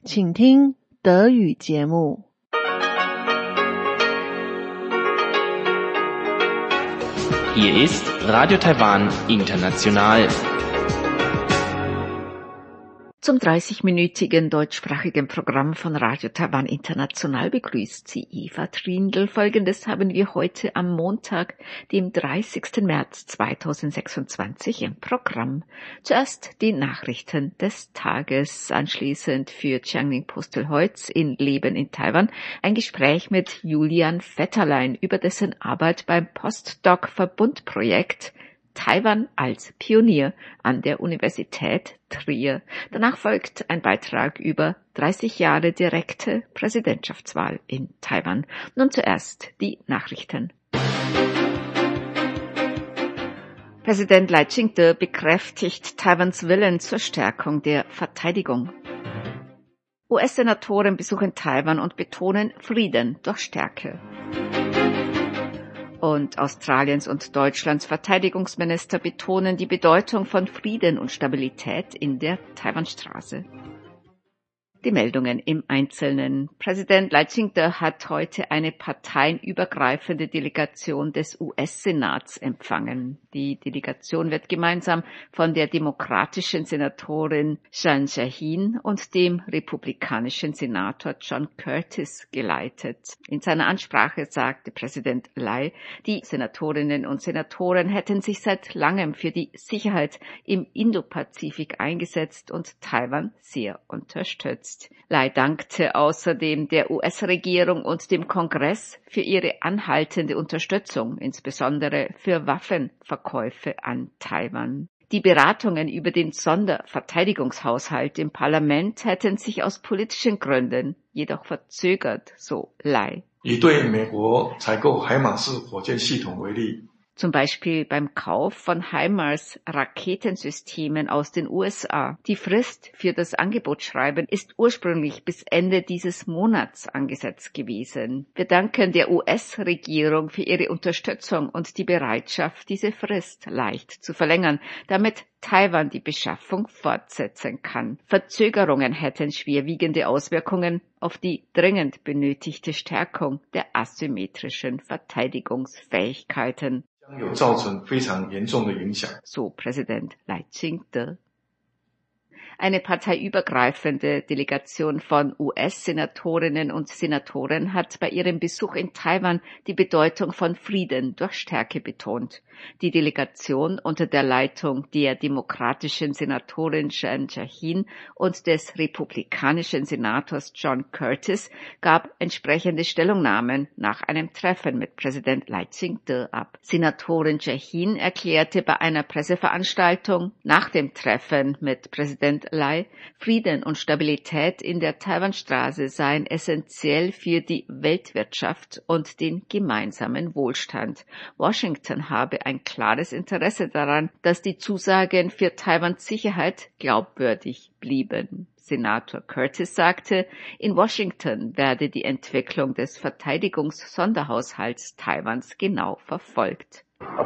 请听德语节目。 Hier ist Radio Taiwan International. Zum 30-minütigen deutschsprachigen Programm von Radio Taiwan International begrüßt sie Eva Trindl. Folgendes haben wir heute am Montag, dem 30. März 2026 im Programm. Zuerst die Nachrichten des Tages, anschließend für Chiangning Postelheutz in Leben in Taiwan ein Gespräch mit Julian Vetterlein über dessen Arbeit beim Postdoc-Verbundprojekt Taiwan als Pionier an der Universität Trier. Danach folgt ein Beitrag über 30 Jahre direkte Präsidentschaftswahl in Taiwan. Nun zuerst die Nachrichten. Präsident Lai Ching-te bekräftigt Taiwans Willen zur Stärkung der Verteidigung. US-Senatoren besuchen Taiwan und betonen Frieden durch Stärke. Und Australiens und Deutschlands Verteidigungsminister betonen die Bedeutung von Frieden und Stabilität in der Taiwanstraße. Die Meldungen im Einzelnen. Präsident Lai Ching-te hat heute eine parteienübergreifende Delegation des US-Senats empfangen. Die Delegation wird gemeinsam von der demokratischen Senatorin Jeanne Shaheen und dem republikanischen Senator John Curtis geleitet. In seiner Ansprache sagte Präsident Lai, die Senatorinnen und Senatoren hätten sich seit langem für die Sicherheit im Indopazifik eingesetzt und Taiwan sehr unterstützt. Lai dankte außerdem der US-Regierung und dem Kongress für ihre anhaltende Unterstützung, insbesondere für Waffenverkäufe an Taiwan. Die Beratungen über den Sonderverteidigungshaushalt im Parlament hätten sich aus politischen Gründen jedoch verzögert, so Lai. 以对美国采购海马式火箭系统为例， Zum Beispiel beim Kauf von HIMARS Raketensystemen aus den USA. Die Frist für das Angebotsschreiben ist ursprünglich bis Ende dieses Monats angesetzt gewesen. Wir danken der US-Regierung für ihre Unterstützung und die Bereitschaft, diese Frist leicht zu verlängern, damit Taiwan die Beschaffung fortsetzen kann. Verzögerungen hätten schwerwiegende Auswirkungen auf die dringend benötigte Stärkung der asymmetrischen Verteidigungsfähigkeiten. So Präsident Lai Ching-te. Eine parteiübergreifende Delegation von US-Senatorinnen und Senatoren hat bei ihrem Besuch in Taiwan die Bedeutung von Frieden durch Stärke betont. Die Delegation unter der Leitung der demokratischen Senatorin Jeanne Shaheen und des republikanischen Senators John Curtis gab entsprechende Stellungnahmen nach einem Treffen mit Präsident Lai Ching-te ab. Senatorin Shaheen erklärte bei einer Presseveranstaltung nach dem Treffen mit Präsident Lai, Frieden und Stabilität in der Taiwanstraße seien essentiell für die Weltwirtschaft und den gemeinsamen Wohlstand. Washington habe ein klares Interesse daran, dass die Zusagen für Taiwans Sicherheit glaubwürdig blieben. Senator Curtis sagte, in Washington werde die Entwicklung des Verteidigungssonderhaushalts Taiwans genau verfolgt.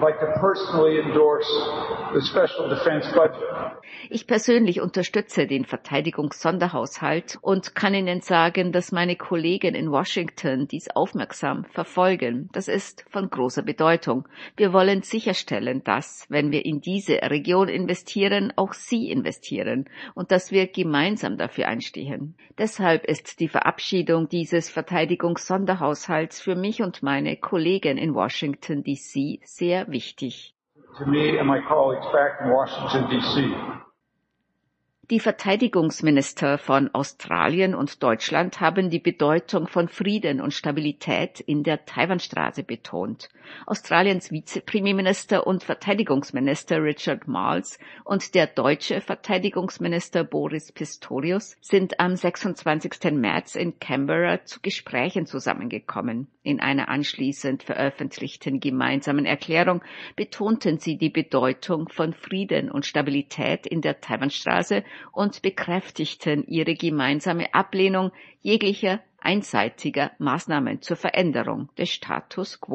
Ich persönlich unterstütze den Verteidigungssonderhaushalt und kann Ihnen sagen, dass meine Kollegen in Washington dies aufmerksam verfolgen. Das ist von großer Bedeutung. Wir wollen sicherstellen, dass, wenn wir in diese Region investieren, auch Sie investieren und dass wir gemeinsam dafür einstehen. Deshalb ist die Verabschiedung dieses Verteidigungssonderhaushalts für mich und meine Kollegen in Washington D.C. sehr wichtig. To me and my colleagues back in Washington, D.C. Die Verteidigungsminister von Australien und Deutschland haben die Bedeutung von Frieden und Stabilität in der Taiwanstraße betont. Australiens Vizepremierminister und Verteidigungsminister Richard Marles und der deutsche Verteidigungsminister Boris Pistorius sind am 26. März in Canberra zu Gesprächen zusammengekommen. In einer anschließend veröffentlichten gemeinsamen Erklärung betonten sie die Bedeutung von Frieden und Stabilität in der Taiwanstraße und bekräftigten ihre gemeinsame Ablehnung jeglicher einseitiger Maßnahmen zur Veränderung des Status quo.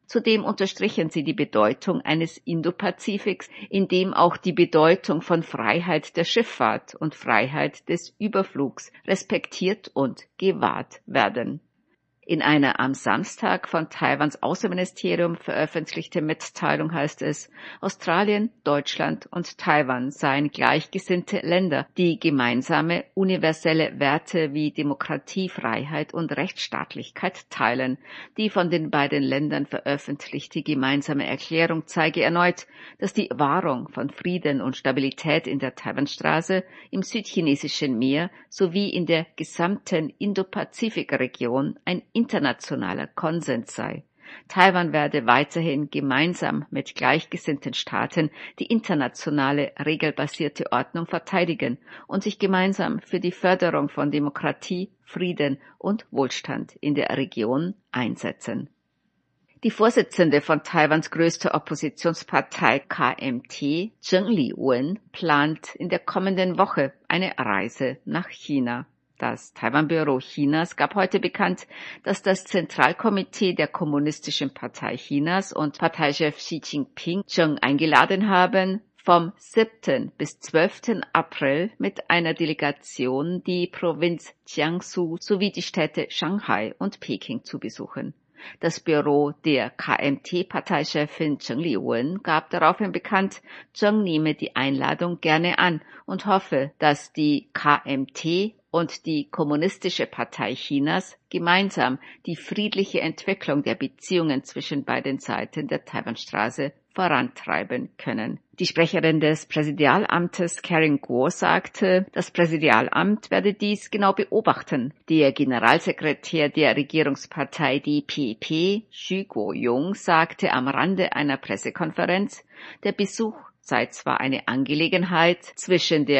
Zudem unterstrichen sie die Bedeutung eines Indo-Pazifiks, in dem auch die Bedeutung von Freiheit der Schifffahrt und Freiheit des Überflugs respektiert und gewahrt werden. In einer am Samstag von Taiwans Außenministerium veröffentlichte Mitteilung heißt es, Australien, Deutschland und Taiwan seien gleichgesinnte Länder, die gemeinsame universelle Werte wie Demokratie, Freiheit und Rechtsstaatlichkeit teilen. Die von den beiden Ländern veröffentlichte gemeinsame Erklärung zeige erneut, dass die Wahrung von Frieden und Stabilität in der Taiwanstraße, im südchinesischen Meer sowie in der gesamten Indo-Pazifik-Region ein internationaler Konsens sei. Taiwan werde weiterhin gemeinsam mit gleichgesinnten Staaten die internationale regelbasierte Ordnung verteidigen und sich gemeinsam für die Förderung von Demokratie, Frieden und Wohlstand in der Region einsetzen. Die Vorsitzende von Taiwans größter Oppositionspartei KMT, Zheng Li-wen, plant in der kommenden Woche eine Reise nach China. Das Taiwan-Büro Chinas gab heute bekannt, dass das Zentralkomitee der Kommunistischen Partei Chinas und Parteichef Xi Jinping Zheng eingeladen haben, vom 7. bis 12. April mit einer Delegation die Provinz Jiangsu sowie die Städte Shanghai und Peking zu besuchen. Das Büro der KMT-Parteichefin Zheng Li-wen gab daraufhin bekannt, Zheng nehme die Einladung gerne an und hoffe, dass die KMT und die Kommunistische Partei Chinas gemeinsam die friedliche Entwicklung der Beziehungen zwischen beiden Seiten der Taiwanstraße vorantreiben können. Die Sprecherin des Präsidialamtes Karen Guo sagte, das Präsidialamt werde dies genau beobachten. Der Generalsekretär der Regierungspartei DPP, Xu Guoyong, sagte am Rande einer Pressekonferenz, der Besuch sei zwar eine Angelegenheit zwischen der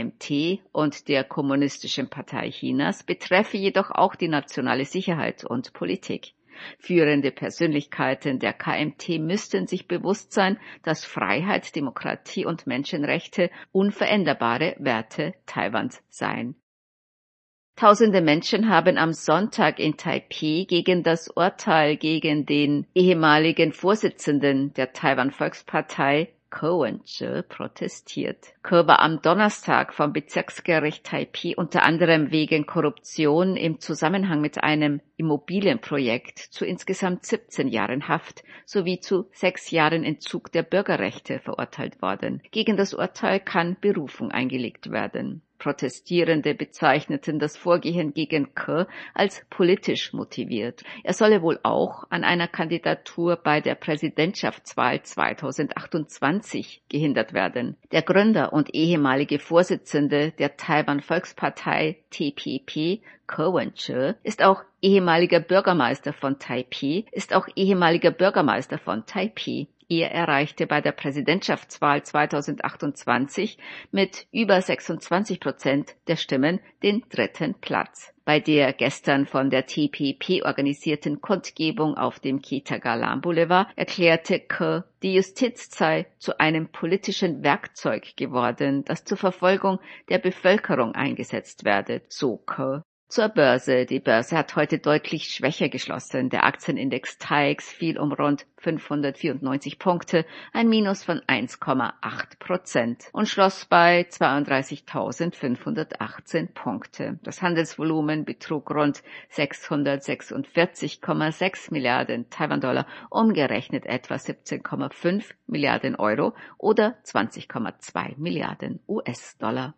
KMT und der Kommunistischen Partei Chinas, betreffe jedoch auch die nationale Sicherheit und Politik. Führende Persönlichkeiten der KMT müssten sich bewusst sein, dass Freiheit, Demokratie und Menschenrechte unveränderbare Werte Taiwans seien. Tausende Menschen haben am Sonntag in Taipeh gegen das Urteil gegen den ehemaligen Vorsitzenden der Taiwan-Volkspartei Ko Wen-je protestiert. Ko war am Donnerstag vom Bezirksgericht Taipeh unter anderem wegen Korruption im Zusammenhang mit einem Immobilienprojekt zu insgesamt 17 Jahren Haft sowie zu 6 Jahren Entzug der Bürgerrechte verurteilt worden. Gegen das Urteil kann Berufung eingelegt werden. Protestierende bezeichneten das Vorgehen gegen Ko als politisch motiviert. Er solle wohl auch an einer Kandidatur bei der Präsidentschaftswahl 2028 gehindert werden. Der Gründer und ehemalige Vorsitzende der Taiwan-Volkspartei TPP, Ko Wen-je, ist auch ehemaliger Bürgermeister von Taipeh. Er erreichte bei der Präsidentschaftswahl 2028 mit über 26% der Stimmen den 3. Platz. Bei der gestern von der TPP organisierten Kundgebung auf dem Ketagalan Boulevard erklärte Ko, die Justiz sei zu einem politischen Werkzeug geworden, das zur Verfolgung der Bevölkerung eingesetzt werde, so Ko. Zur Börse. Die Börse hat heute deutlich schwächer geschlossen. Der Aktienindex TAIEX fiel um rund 594 Punkte, ein Minus von 1,8% und schloss bei 32.518 Punkte. Das Handelsvolumen betrug rund 646,6 Milliarden Taiwan-Dollar, umgerechnet etwa 17,5 Milliarden Euro oder 20,2 Milliarden US-Dollar.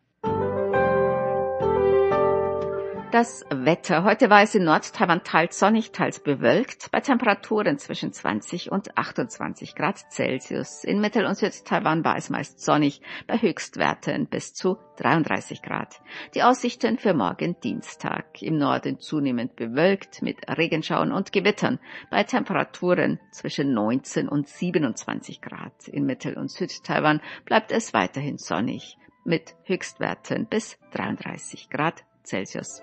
Das Wetter. Heute war es in Nord-Taiwan teils sonnig, teils bewölkt, bei Temperaturen zwischen 20 und 28 Grad Celsius. In Mittel- und Süd-Taiwan war es meist sonnig, bei Höchstwerten bis zu 33 Grad. Die Aussichten für morgen Dienstag. Im Norden zunehmend bewölkt mit Regenschauern und Gewittern, bei Temperaturen zwischen 19 und 27 Grad. In Mittel- und Süd-Taiwan bleibt es weiterhin sonnig, mit Höchstwerten bis 33 Grad Celsius.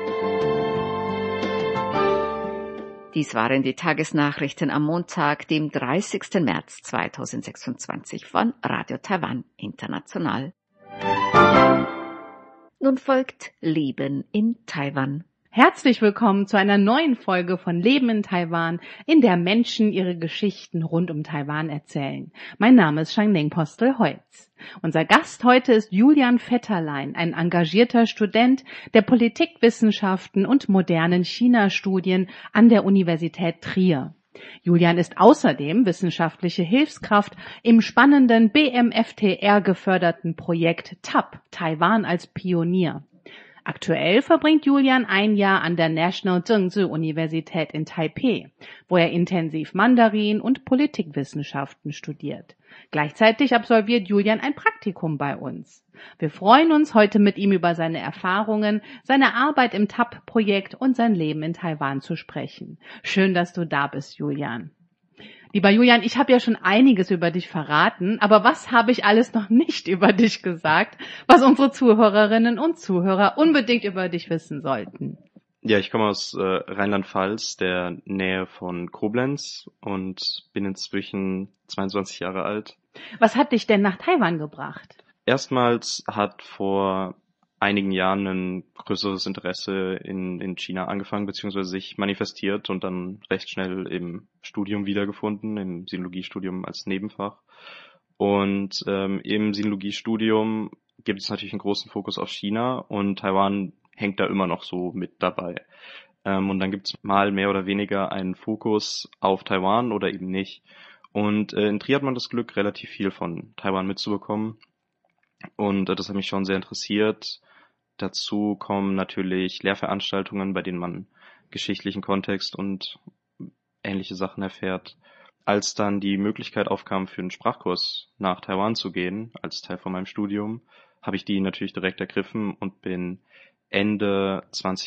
Dies waren die Tagesnachrichten am Montag, dem 30. März 2026 von Radio Taiwan International. Nun folgt Leben in Taiwan. Herzlich willkommen zu einer neuen Folge von Leben in Taiwan, in der Menschen ihre Geschichten rund um Taiwan erzählen. Mein Name ist Shangling Postel-Holz. Unser Gast heute ist Julian Vetterlein, ein engagierter Student der Politikwissenschaften und modernen China-Studien an der Universität Trier. Julian ist außerdem wissenschaftliche Hilfskraft im spannenden BMFTR geförderten Projekt TAP, Taiwan als Pionier. Aktuell verbringt Julian ein Jahr an der National Zhengzhi Universität in Taipeh, wo er intensiv Mandarin und Politikwissenschaften studiert. Gleichzeitig absolviert Julian ein Praktikum bei uns. Wir freuen uns, heute mit ihm über seine Erfahrungen, seine Arbeit im TAP-Projekt und sein Leben in Taiwan zu sprechen. Schön, dass du da bist, Julian. Lieber Julian, ich habe ja schon einiges über dich verraten, aber was habe ich alles noch nicht über dich gesagt, was unsere Zuhörerinnen und Zuhörer unbedingt über dich wissen sollten? Ja, ich komme aus Rheinland-Pfalz, der Nähe von Koblenz, und bin inzwischen 22 Jahre alt. Was hat dich denn nach Taiwan gebracht? Erstmals hat vor einigen Jahren ein größeres Interesse in China angefangen, beziehungsweise sich manifestiert und dann recht schnell im Studium wiedergefunden, im Sinologiestudium als Nebenfach. Und im Sinologiestudium gibt es natürlich einen großen Fokus auf China, und Taiwan hängt da immer noch so mit dabei. Und dann gibt es mal mehr oder weniger einen Fokus auf Taiwan oder eben nicht. Und in Trier hat man das Glück, relativ viel von Taiwan mitzubekommen. Und das hat mich schon sehr interessiert. Dazu kommen natürlich Lehrveranstaltungen, bei denen man geschichtlichen Kontext und ähnliche Sachen erfährt. Als dann die Möglichkeit aufkam, für einen Sprachkurs nach Taiwan zu gehen, als Teil von meinem Studium, habe ich die natürlich direkt ergriffen und bin Ende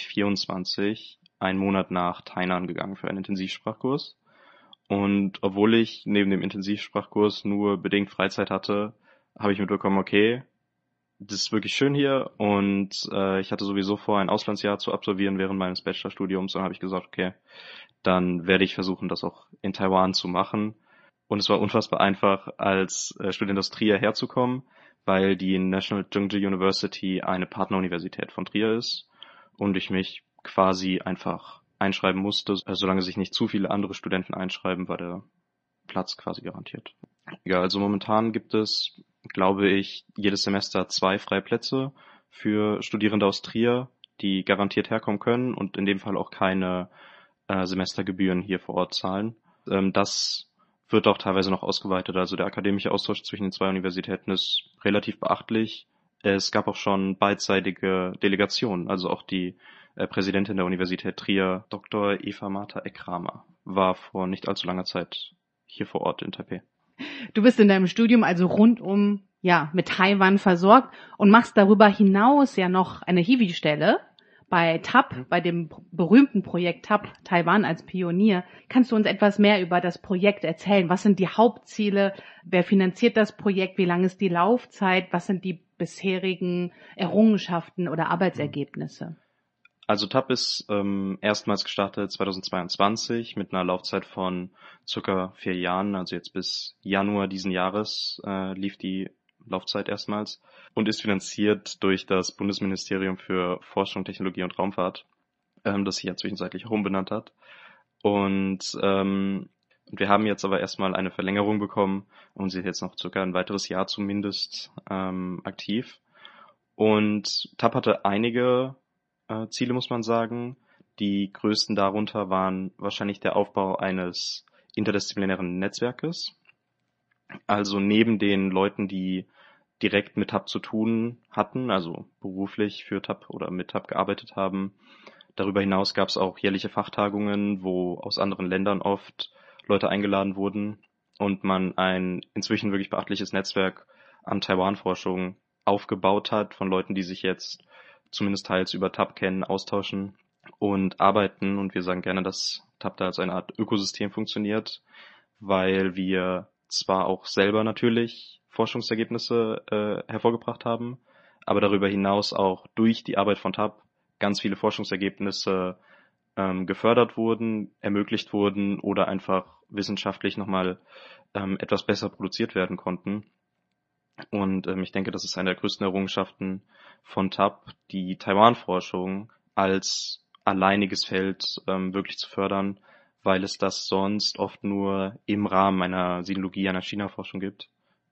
2024 einen Monat nach Tainan gegangen für einen Intensivsprachkurs. Und obwohl ich neben dem Intensivsprachkurs nur bedingt Freizeit hatte, habe ich mitbekommen, okay, das ist wirklich schön hier, und ich hatte sowieso vor, ein Auslandsjahr zu absolvieren während meines Bachelorstudiums, und habe ich gesagt, okay, dann werde ich versuchen, das auch in Taiwan zu machen. Und es war unfassbar einfach, als Student aus Trier herzukommen, weil die National Zhengzhi University eine Partneruniversität von Trier ist und ich mich quasi einfach einschreiben musste. Solange sich nicht zu viele andere Studenten einschreiben, war der Platz quasi garantiert. Ja, also momentan gibt es, glaube ich, jedes Semester 2 Freiplätze für Studierende aus Trier, die garantiert herkommen können und in dem Fall auch keine Semestergebühren hier vor Ort zahlen. Das wird auch teilweise noch ausgeweitet. Also der akademische Austausch zwischen den zwei Universitäten ist relativ beachtlich. Es gab auch schon beidseitige Delegationen. Also auch die Präsidentin der Universität Trier, Dr. Eva Martha Eckramer, war vor nicht allzu langer Zeit hier vor Ort in Taipeh. Du bist in deinem Studium also rundum mit Taiwan versorgt und machst darüber hinaus ja noch eine Hiwi-Stelle bei TAP, bei dem berühmten Projekt TAP, Taiwan als Pionier. Kannst du uns etwas mehr über das Projekt erzählen? Was sind die Hauptziele? Wer finanziert das Projekt? Wie lang ist die Laufzeit? Was sind die bisherigen Errungenschaften oder Arbeitsergebnisse? Also TAP ist erstmals gestartet 2022 mit einer Laufzeit von circa 4 Jahren, also jetzt bis Januar diesen Jahres lief die Laufzeit erstmals, und ist finanziert durch das Bundesministerium für Forschung, Technologie und Raumfahrt, das sich ja zwischenzeitlich auch umbenannt hat. Und wir haben jetzt aber erstmal eine Verlängerung bekommen und sind jetzt noch circa ein weiteres Jahr zumindest aktiv. Und TAP hatte einige Ziele, muss man sagen. Die größten darunter waren wahrscheinlich der Aufbau eines interdisziplinären Netzwerkes. Also neben den Leuten, die direkt mit TAP zu tun hatten, also beruflich für TAP oder mit TAP gearbeitet haben. Darüber hinaus gab es auch jährliche Fachtagungen, wo aus anderen Ländern oft Leute eingeladen wurden und man ein inzwischen wirklich beachtliches Netzwerk an Taiwan-Forschung aufgebaut hat von Leuten, die sich jetzt zumindest teils über TAP kennen, austauschen und arbeiten. Und wir sagen gerne, dass TAP da als eine Art Ökosystem funktioniert, weil wir zwar auch selber natürlich Forschungsergebnisse hervorgebracht haben, aber darüber hinaus auch durch die Arbeit von TAP ganz viele Forschungsergebnisse gefördert wurden, ermöglicht wurden oder einfach wissenschaftlich nochmal etwas besser produziert werden konnten. Und ich denke, das ist eine der größten Errungenschaften von TAP, die Taiwan-Forschung als alleiniges Feld wirklich zu fördern, weil es das sonst oft nur im Rahmen einer Sinologie, einer China-Forschung gibt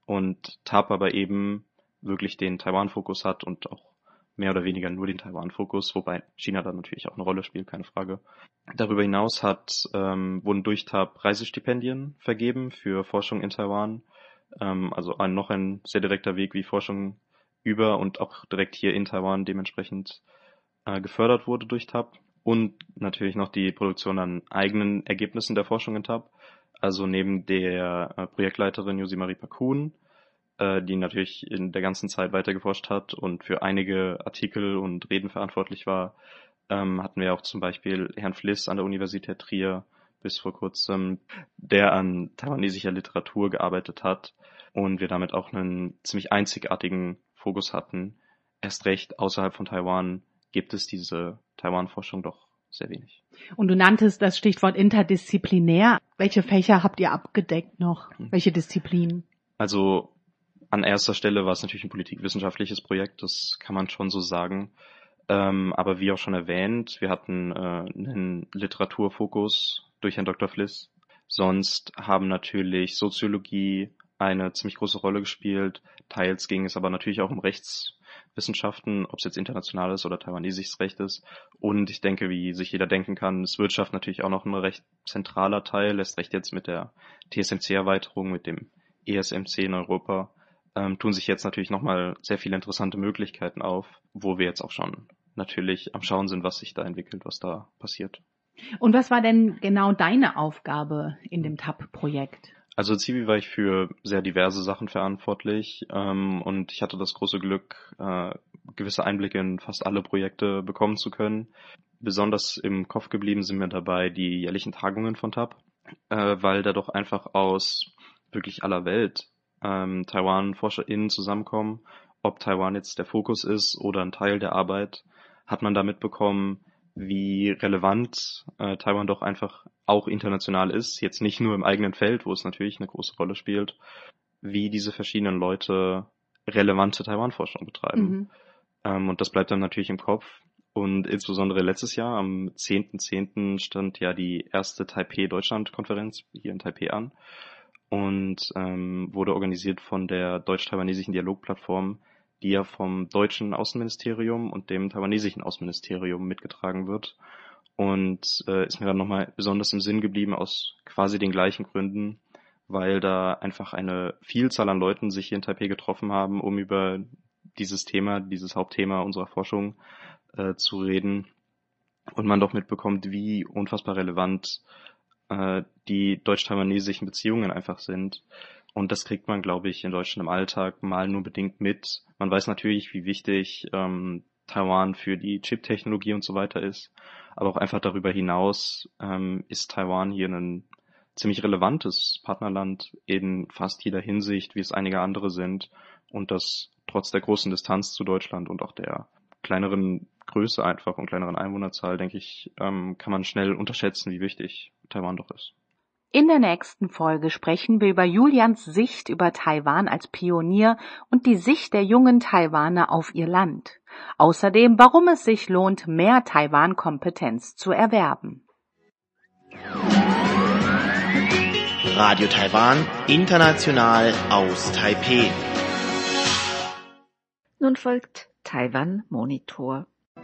und TAP aber eben wirklich den Taiwan-Fokus hat und auch mehr oder weniger nur den Taiwan-Fokus, wobei China da natürlich auch eine Rolle spielt, keine Frage. Darüber hinaus wurden durch TAP Reisestipendien vergeben für Forschung in Taiwan, also noch ein sehr direkter Weg, wie Forschung über und auch direkt hier in Taiwan dementsprechend gefördert wurde durch TAP. Und natürlich noch die Produktion an eigenen Ergebnissen der Forschung in TAP. Also neben der Projektleiterin Josie-Marie Pakun, die natürlich in der ganzen Zeit weiter geforscht hat und für einige Artikel und Reden verantwortlich war, hatten wir auch zum Beispiel Herrn Fliss an der Universität Trier bis vor kurzem, der an taiwanesischer Literatur gearbeitet hat und wir damit auch einen ziemlich einzigartigen Fokus hatten. Erst recht außerhalb von Taiwan gibt es diese Taiwan-Forschung doch sehr wenig. Und du nanntest das Stichwort interdisziplinär. Welche Fächer habt ihr abgedeckt noch? Welche Disziplinen? Also an erster Stelle war es natürlich ein politikwissenschaftliches Projekt, das kann man schon so sagen. Aber wie auch schon erwähnt, wir hatten einen Literaturfokus durch Herrn Dr. Fliss. Sonst haben natürlich Soziologie eine ziemlich große Rolle gespielt. Teils ging es aber natürlich auch um Rechtswissenschaften, ob es jetzt internationales oder taiwanesisches Recht ist. Und ich denke, wie sich jeder denken kann, ist Wirtschaft natürlich auch noch ein recht zentraler Teil. Erst recht jetzt mit der TSMC-Erweiterung, mit dem ESMC in Europa, tun sich jetzt natürlich nochmal sehr viele interessante Möglichkeiten auf, wo wir jetzt auch schon natürlich am Schauen sind, was sich da entwickelt, was da passiert. Und was war denn genau deine Aufgabe in dem TAP-Projekt? Also Zivi war ich für sehr diverse Sachen verantwortlich und ich hatte das große Glück, gewisse Einblicke in fast alle Projekte bekommen zu können. Besonders im Kopf geblieben sind mir dabei die jährlichen Tagungen von TAP, weil da doch einfach aus wirklich aller Welt Taiwan-ForscherInnen zusammenkommen. Ob Taiwan jetzt der Fokus ist oder ein Teil der Arbeit, hat man da mitbekommen, wie relevant Taiwan doch einfach auch international ist, jetzt nicht nur im eigenen Feld, wo es natürlich eine große Rolle spielt, wie diese verschiedenen Leute relevante Taiwan-Forschung betreiben. Und das bleibt dann natürlich im Kopf. Und insbesondere letztes Jahr, am 10.10. stand ja die erste Taipei-Deutschland-Konferenz hier in Taipei an und wurde organisiert von der deutsch-taiwanesischen Dialogplattform, die ja vom deutschen Außenministerium und dem taiwanesischen Außenministerium mitgetragen wird. Und ist mir dann nochmal besonders im Sinn geblieben aus quasi den gleichen Gründen, weil da einfach eine Vielzahl an Leuten sich hier in Taipei getroffen haben, um über dieses Thema, dieses Hauptthema unserer Forschung zu reden. Und man doch mitbekommt, wie unfassbar relevant die deutsch-taiwanesischen Beziehungen einfach sind. Und das kriegt man, glaube ich, in Deutschland im Alltag mal nur bedingt mit. Man weiß natürlich, wie wichtig Taiwan für die Chip-Technologie und so weiter ist. Aber auch einfach darüber hinaus ist Taiwan hier ein ziemlich relevantes Partnerland in fast jeder Hinsicht, wie es einige andere sind. Und das trotz der großen Distanz zu Deutschland und auch der kleineren Größe einfach und kleineren Einwohnerzahl, denke ich, kann man schnell unterschätzen, wie wichtig Taiwan doch ist. In der nächsten Folge sprechen wir über Julians Sicht über Taiwan als Pionier und die Sicht der jungen Taiwaner auf ihr Land. Außerdem, warum es sich lohnt, mehr Taiwan-Kompetenz zu erwerben. Radio Taiwan, international aus Taipei. Nun folgt Taiwan Monitor.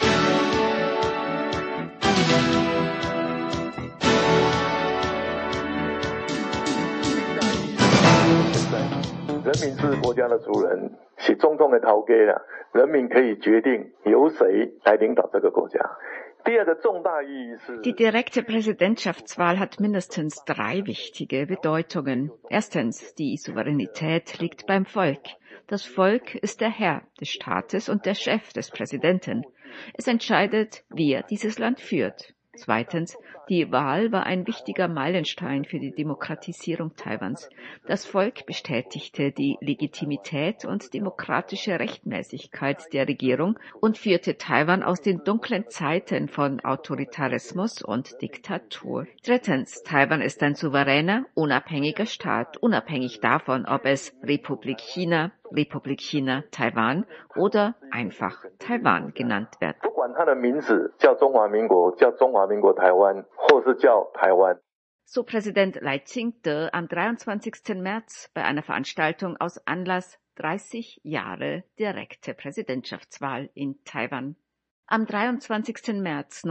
Die direkte Präsidentschaftswahl hat mindestens 3 wichtige Bedeutungen. Erstens, die Souveränität liegt beim Volk. Das Volk ist der Herr des Staates und der Chef des Präsidenten. Es entscheidet, wer dieses Land führt. Zweitens, die Wahl war ein wichtiger Meilenstein für die Demokratisierung Taiwans. Das Volk bestätigte die Legitimität und demokratische Rechtmäßigkeit der Regierung und führte Taiwan aus den dunklen Zeiten von Autoritarismus und Diktatur. Drittens, Taiwan ist ein souveräner, unabhängiger Staat, unabhängig davon, ob es Republik China, Taiwan oder einfach Taiwan genannt wird. 管它的名字叫中华民国，叫中华民国台湾，或是叫台湾。 So Präsident Lai Ching-te am 23. März bei einer Veranstaltung aus Anlass 30 Jahre direkte Präsidentschaftswahl in Taiwan. Am 23. März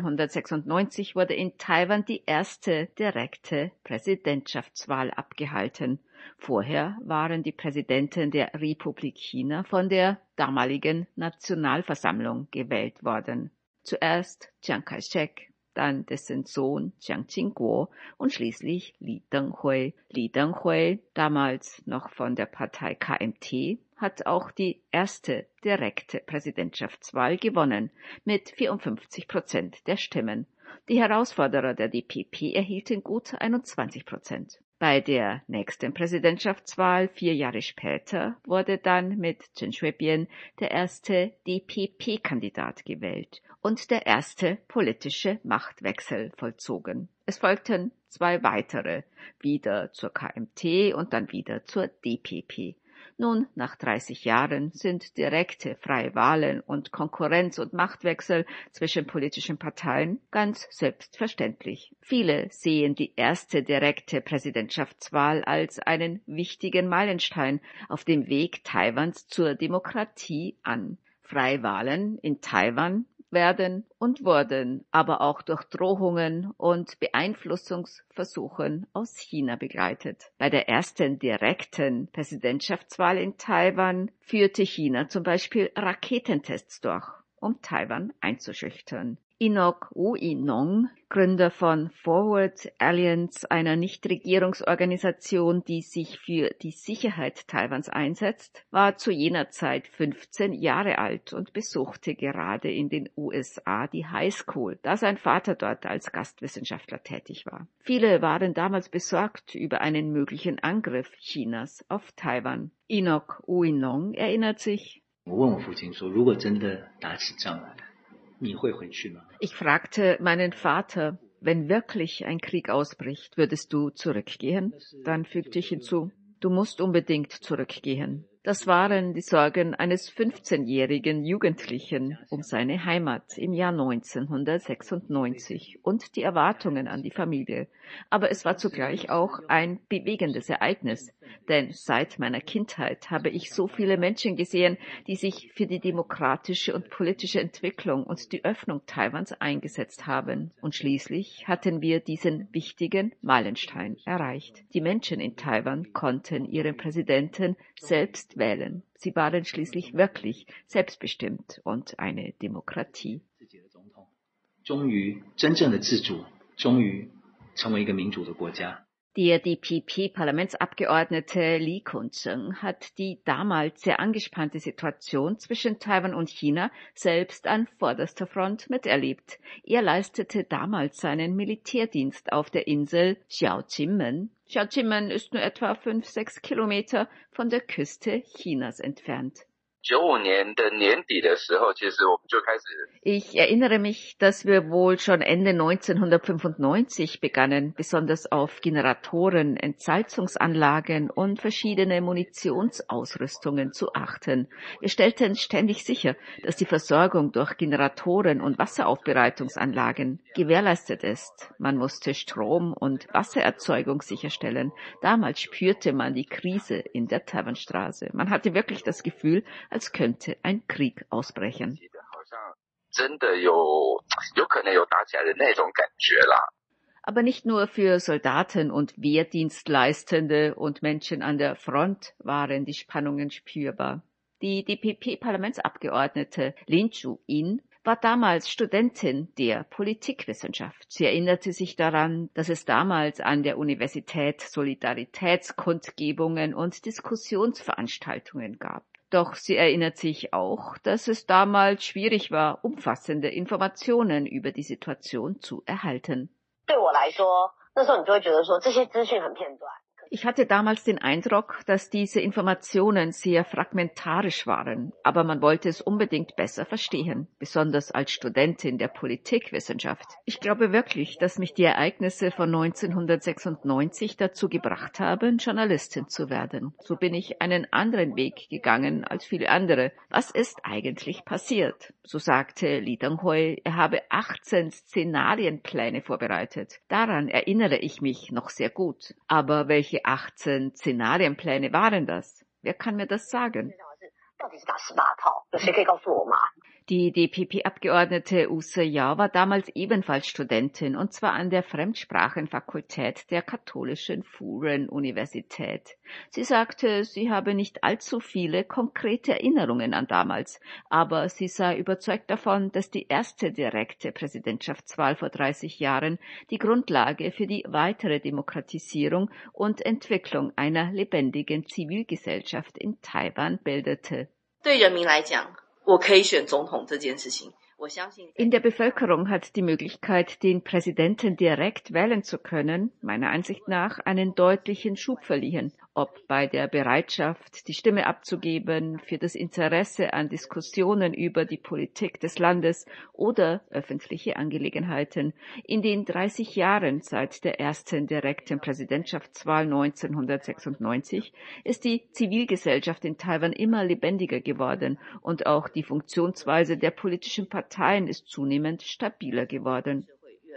1996 wurde in Taiwan die erste direkte Präsidentschaftswahl abgehalten. Vorher waren die Präsidenten der Republik China von der damaligen Nationalversammlung gewählt worden. Zuerst Chiang Kai-shek, dann dessen Sohn Chiang Ching-kuo und schließlich Li Denghui. Li Denghui, damals noch von der Partei KMT, hat auch die erste direkte Präsidentschaftswahl gewonnen mit 54% der Stimmen. Die Herausforderer der DPP erhielten gut 21%. Bei der nächsten Präsidentschaftswahl 4 Jahre später wurde dann mit Chen Shui-bian der erste DPP-Kandidat gewählt und der erste politische Machtwechsel vollzogen. Es folgten 2 weitere, wieder zur KMT und dann wieder zur DPP. Nun, nach 30 Jahren sind direkte freie Wahlen und Konkurrenz und Machtwechsel zwischen politischen Parteien ganz selbstverständlich. Viele sehen die erste direkte Präsidentschaftswahl als einen wichtigen Meilenstein auf dem Weg Taiwans zur Demokratie an. Freie Wahlen in Taiwan werden und wurden aber auch durch Drohungen und Beeinflussungsversuchen aus China begleitet. Bei der ersten direkten Präsidentschaftswahl in Taiwan führte China zum Beispiel Raketentests durch, um Taiwan einzuschüchtern. Enoch Wu-i-nong, Gründer von Forward Alliance, einer Nichtregierungsorganisation, die sich für die Sicherheit Taiwans einsetzt, war zu jener Zeit 15 Jahre alt und besuchte gerade in den USA die High School, da sein Vater dort als Gastwissenschaftler tätig war. Viele waren damals besorgt über einen möglichen Angriff Chinas auf Taiwan. Enoch Wu-i-nong erinnert sich: Ich fragte meinen Vater, wenn wirklich ein Krieg ausbricht, würdest du zurückgehen? Dann fügte ich hinzu: Du musst unbedingt zurückgehen. Das waren die Sorgen eines 15-jährigen Jugendlichen um seine Heimat im Jahr 1996 und die Erwartungen an die Familie. Aber es war zugleich auch ein bewegendes Ereignis, denn seit meiner Kindheit habe ich so viele Menschen gesehen, die sich für die demokratische und politische Entwicklung und die Öffnung Taiwans eingesetzt haben. Und schließlich hatten wir diesen wichtigen Meilenstein erreicht. Die Menschen in Taiwan konnten ihren Präsidenten selbst wählen. Sie waren schließlich wirklich selbstbestimmt und eine Demokratie. Der DPP-Parlamentsabgeordnete Li Kun-cheng hat die damals sehr angespannte Situation zwischen Taiwan und China selbst an vorderster Front miterlebt. Er leistete damals seinen Militärdienst auf der Insel Xiaoqinmen. Xiaoqinmen ist nur etwa 5-6 Kilometer von der Küste Chinas entfernt. Ich erinnere mich, dass wir wohl schon Ende 1995 begannen, besonders auf Generatoren, Entsalzungsanlagen und verschiedene Munitionsausrüstungen zu achten. Wir stellten ständig sicher, dass die Versorgung durch Generatoren und Wasseraufbereitungsanlagen gewährleistet ist. Man musste Strom- und Wassererzeugung sicherstellen. Damals spürte man die Krise in der Taiwanstraße. Man hatte wirklich das Gefühl, als könnte ein Krieg ausbrechen. Aber nicht nur für Soldaten und Wehrdienstleistende und Menschen an der Front waren die Spannungen spürbar. Die DPP-Parlamentsabgeordnete Lin Chu-in war damals Studentin der Politikwissenschaft. Sie erinnerte sich daran, dass es damals an der Universität Solidaritätskundgebungen und Diskussionsveranstaltungen gab. Doch sie erinnert sich auch, dass es damals schwierig war, umfassende Informationen über die Situation zu erhalten. Ich hatte damals den Eindruck, dass diese Informationen sehr fragmentarisch waren, aber man wollte es unbedingt besser verstehen, besonders als Studentin der Politikwissenschaft. Ich glaube wirklich, dass mich die Ereignisse von 1996 dazu gebracht haben, Journalistin zu werden. So bin ich einen anderen Weg gegangen als viele andere. Was ist eigentlich passiert? So sagte Lee Teng-hui, er habe 18 Szenarienpläne vorbereitet. Daran erinnere ich mich noch sehr gut. Aber welche 18 Szenarienpläne waren das? Wer kann mir das sagen? Die DPP-Abgeordnete Use Yao war damals ebenfalls Studentin, und zwar an der Fremdsprachenfakultät der katholischen Furen-Universität. Sie sagte, sie habe nicht allzu viele konkrete Erinnerungen an damals, aber sie sei überzeugt davon, dass die erste direkte Präsidentschaftswahl vor 30 Jahren die Grundlage für die weitere Demokratisierung und Entwicklung einer lebendigen Zivilgesellschaft in Taiwan bildete. In der Bevölkerung hat die Möglichkeit, den Präsidenten direkt wählen zu können, meiner Ansicht nach einen deutlichen Schub verliehen. Ob bei der Bereitschaft, die Stimme abzugeben, für das Interesse an Diskussionen über die Politik des Landes oder öffentliche Angelegenheiten. In den 30 Jahren seit der ersten direkten Präsidentschaftswahl 1996 ist die Zivilgesellschaft in Taiwan immer lebendiger geworden und auch die Funktionsweise der politischen Parteien ist zunehmend stabiler geworden.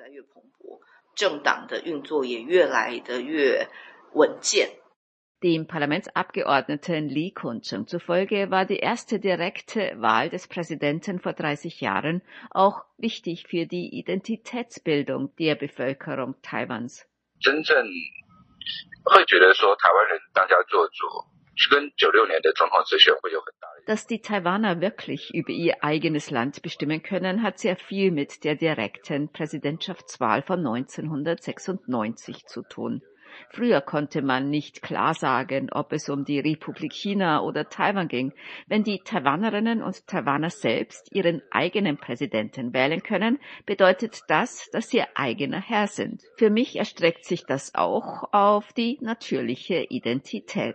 Dem Parlamentsabgeordneten Lee Kun-cheng zufolge war die erste direkte Wahl des Präsidenten vor 30 Jahren auch wichtig für die Identitätsbildung der Bevölkerung Taiwans. Dass die Taiwaner wirklich über ihr eigenes Land bestimmen können, hat sehr viel mit der direkten Präsidentschaftswahl von 1996 zu tun. Früher konnte man nicht klar sagen, ob es um die Republik China oder Taiwan ging. Wenn die Taiwanerinnen und Taiwaner selbst ihren eigenen Präsidenten wählen können, bedeutet das, dass sie ihr eigener Herr sind. Für mich erstreckt sich das auch auf die natürliche Identität.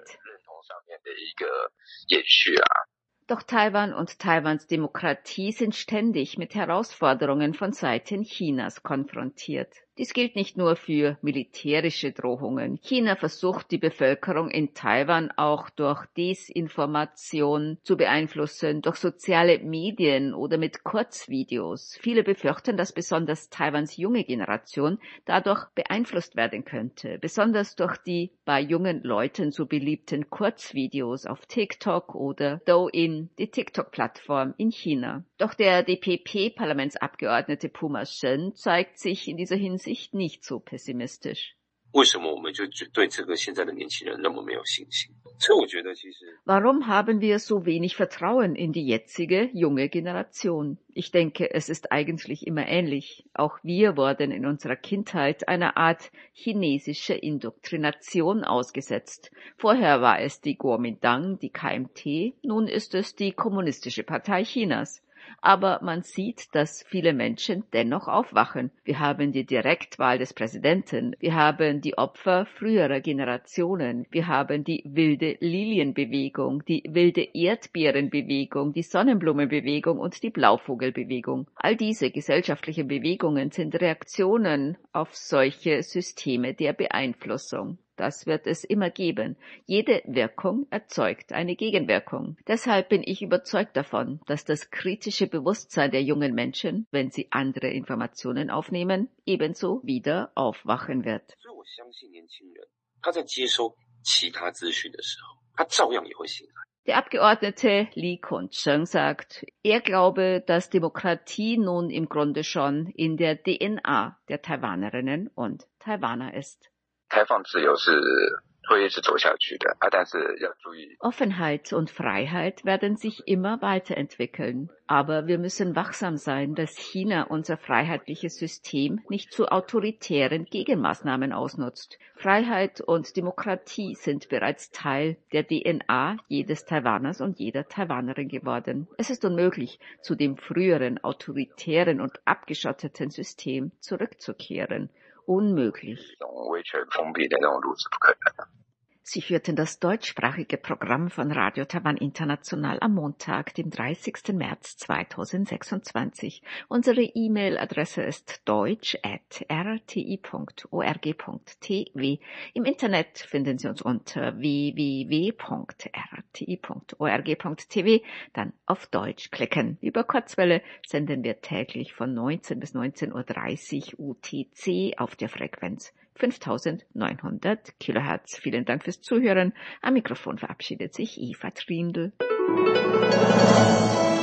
Doch Taiwan und Taiwans Demokratie sind ständig mit Herausforderungen von Seiten Chinas konfrontiert. Dies gilt nicht nur für militärische Drohungen. China versucht, die Bevölkerung in Taiwan auch durch Desinformation zu beeinflussen, durch soziale Medien oder mit Kurzvideos. Viele befürchten, dass besonders Taiwans junge Generation dadurch beeinflusst werden könnte, besonders durch die bei jungen Leuten so beliebten Kurzvideos auf TikTok oder Douyin, die TikTok-Plattform in China. Doch der DPP-Parlamentsabgeordnete Puma Shen zeigt sich in dieser Hinsicht nicht so pessimistisch. Warum haben wir so wenig Vertrauen in die jetzige junge Generation? Ich denke, es ist eigentlich immer ähnlich. Auch wir wurden in unserer Kindheit einer Art chinesischer Indoktrination ausgesetzt. Vorher war es die Kuomintang, die KMT, nun ist es die Kommunistische Partei Chinas. Aber man sieht, dass viele Menschen dennoch aufwachen. Wir haben die Direktwahl des Präsidenten, wir haben die Opfer früherer Generationen, wir haben die wilde Lilienbewegung, die wilde Erdbeerenbewegung, die Sonnenblumenbewegung und die Blauvogelbewegung. All diese gesellschaftlichen Bewegungen sind Reaktionen auf solche Systeme der Beeinflussung. Das wird es immer geben. Jede Wirkung erzeugt eine Gegenwirkung. Deshalb bin ich überzeugt davon, dass das kritische Bewusstsein der jungen Menschen, wenn sie andere Informationen aufnehmen, ebenso wieder aufwachen wird. Der Abgeordnete Lee Kun-cheng sagt, er glaube, dass Demokratie nun im Grunde schon in der DNA der Taiwanerinnen und Taiwaner ist. Offenheit und Freiheit werden sich immer weiterentwickeln. Aber wir müssen wachsam sein, dass China unser freiheitliches System nicht zu autoritären Gegenmaßnahmen ausnutzt. Freiheit und Demokratie sind bereits Teil der DNA jedes Taiwaners und jeder Taiwanerin geworden. Es ist unmöglich, zu dem früheren autoritären und abgeschotteten System zurückzukehren. Unmöglich. Sie hörten das deutschsprachige Programm von Radio Taiwan International am Montag, dem 30. März 2026. Unsere E-Mail-Adresse ist deutsch@rti.org.tv. Im Internet finden Sie uns unter www.rti.org.tv. Dann auf Deutsch klicken. Über Kurzwelle senden wir täglich von 19 bis 19:30 Uhr UTC auf der Frequenz 5900 Kilohertz. Vielen Dank fürs Zuhören. Am Mikrofon verabschiedet sich Eva Triendl.